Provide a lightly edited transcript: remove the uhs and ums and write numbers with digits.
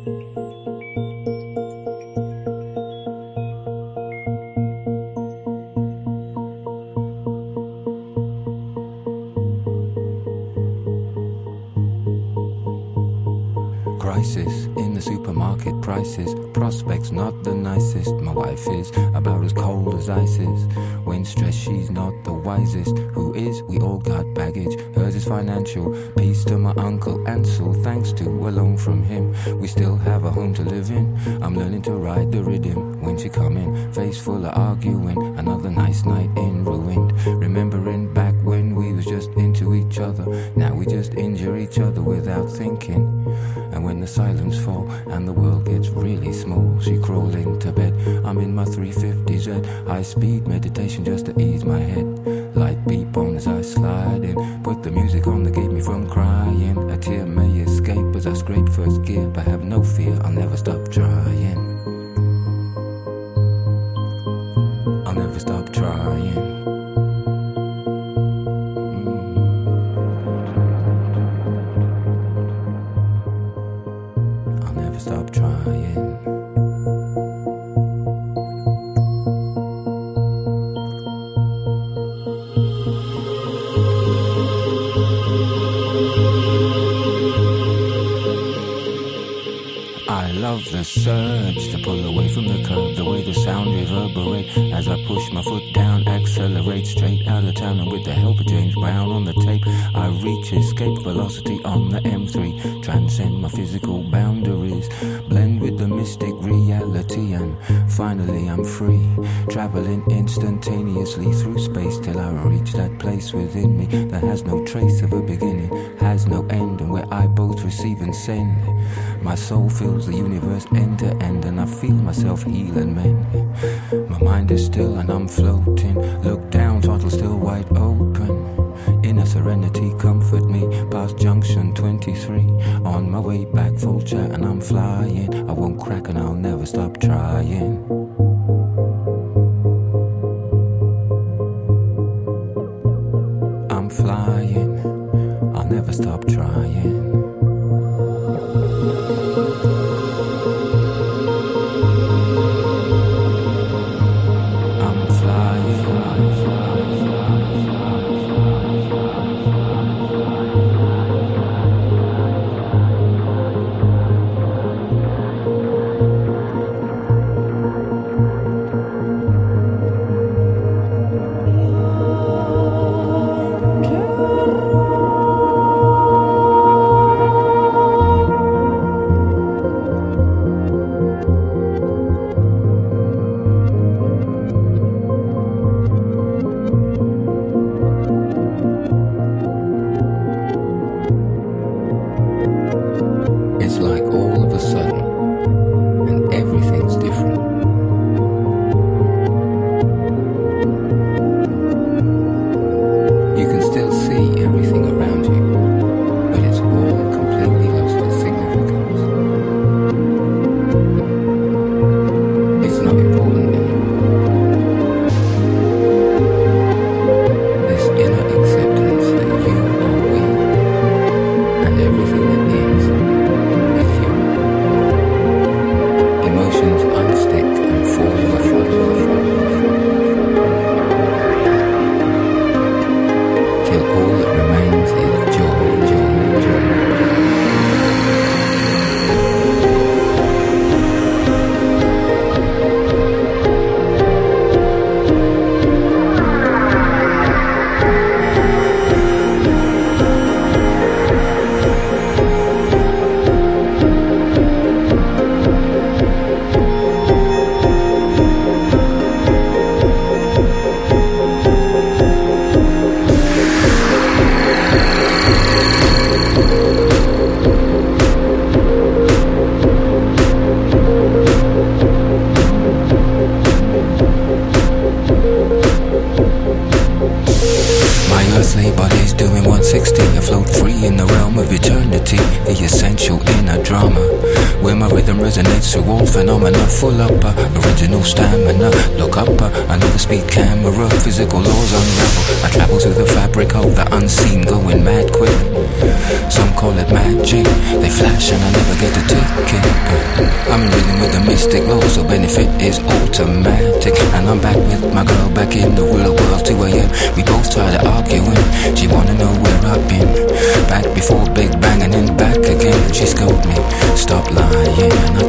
Crisis in the supermarket, prices, prospects not the nicest. My wife is about as cold as ice is. When stressed, she's not the wisest. Who is? We all got baggage. Hers is financial. Peace to my uncle Ansel. Thanks to a loan from him, we still have a home to live in. I'm learning to ride the rhythm when she coming. Face full of arguing. Another nice night in ruined. Remembering back when we was just into each other. Now we just injure each other without thinking. And when the silence fall and the world gets really small, she crawl into bed. I'm in my 350Z, high speed meditation just to ease my head. Light beep on as I slide in, put the music on that keep me from crying. A tear may escape as I scrape first gear, but have no fear, I'll never stop trying. I'll never stop trying. Stop trying. I love the surge to pull away from the curb, the way the sound reverberate as I push my foot down, accelerate straight out of town, and with the help of James Brown on the tape, I reach escape velocity on the M3, transcend my physical boundaries, blend with the mystic reality, and finally I'm free, traveling instantaneously through space till I reach that place within me that has no trace of a beginning, has no end, and where I both receive and send. My soul fills the universe end to end, and I feel myself heal and mend. My mind is still and I'm floating. Look down, throttle still wide open. Inner serenity comfort me past junction 23. On my way back, full chat and I'm flying. I won't crack and I'll never stop trying. I'm flying, I'll never stop trying. It's like all of a sudden, and everything's different. You can still see everything around you, but it's all completely lost its significance. It's not important anymore. This inner acceptance that you are we, and everything that is you. Emotions unstick and fall away, till all that remains is joy, joy, joy. My earthly body's doing what's 160, I float free in the realm of eternity, the essential inner drama, where my rhythm resonates through all phenomena. Full up, original stamina. Look up, another speed camera. Physical laws unravel. I travel through the fabric of the unseen, going mad quick. Some call it magic. They flash and I never get to take it. I'm in rhythm with the mystic law, so benefit is automatic. And I'm back with my girl, back in the real world. 2 a.m. We both started arguing. She wanna know where I've been. Back before Big Bang and then back again. And she scolded me, stop lying. And I